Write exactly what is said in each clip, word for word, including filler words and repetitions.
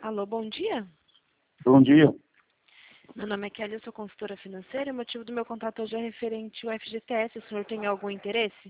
Alô, bom dia. Bom dia. Meu nome é Kelly, eu sou consultora financeira. O motivo do meu contato hoje é referente ao F G T S. O senhor tem algum interesse?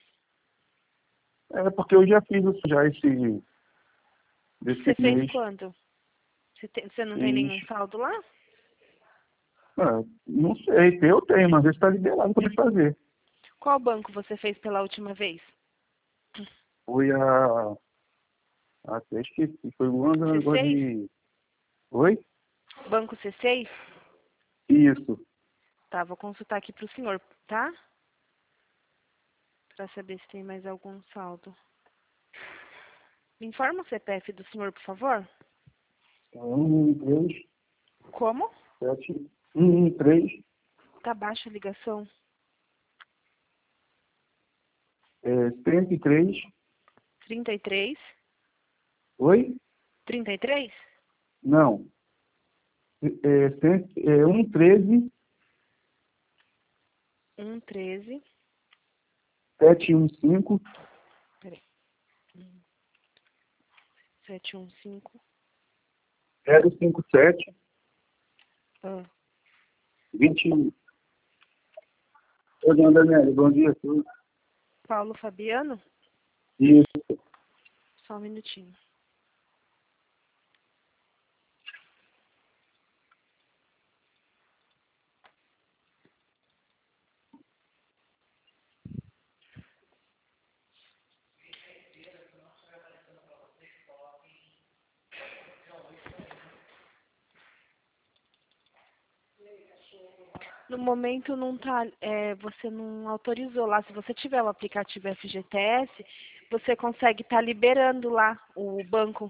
É porque eu já fiz isso já esse Você desse fez mês. quando? Você, tem- você não tem Fiz. nenhum saldo lá? Ah, não sei, eu tenho, mas está liberado para fazer. Qual banco você fez pela última vez? Foi a. Até esqueci. Foi o ano C negócio seis? de. Oi? Banco C seis? Isso. Tá, vou consultar aqui para o senhor, tá? Para saber se tem mais algum saldo. Me informa o C P F do senhor, por favor. Um, três, Como? sete, um, três, Tá baixa a ligação. é, cento e três. trinta e três. Oi? trinta e três? Não. É, cento, é, um, treze, um treze. sete, um, cinco, Peraí. sete um cinco. zero, cinco, sete, Ah. vinte e um. Oi, dona Daniela, bom dia. Tudo? Paulo Fabiano? Isso. Só um minutinho. No momento não tá, é, você não autorizou lá. Se você tiver o aplicativo F G T S, você consegue estar liberando lá o banco.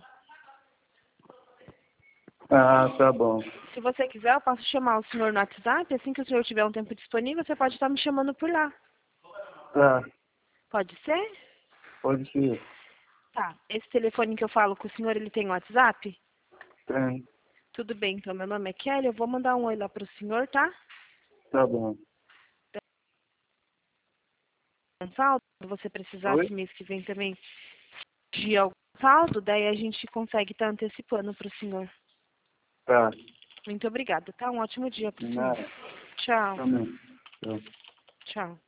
Ah, tá bom. Se você quiser, eu posso chamar o senhor no WhatsApp. Assim que o senhor tiver um tempo disponível, você pode estar me chamando por lá. Tá, Pode ser? pode ser. Tá. Esse telefone que eu falo com o senhor, ele tem WhatsApp? Tem. Tudo bem, então meu nome é Kelly. Eu vou mandar um oi lá pro senhor, tá? Tá bom. Um saldo. Se você precisar, Oi? esse mês que vem também de algum saldo, daí a gente consegue estar antecipando pro senhor. Tá. Muito obrigada, tá? Um ótimo dia pro senhor. Nada. Tchau. Também. Tchau. Tchau.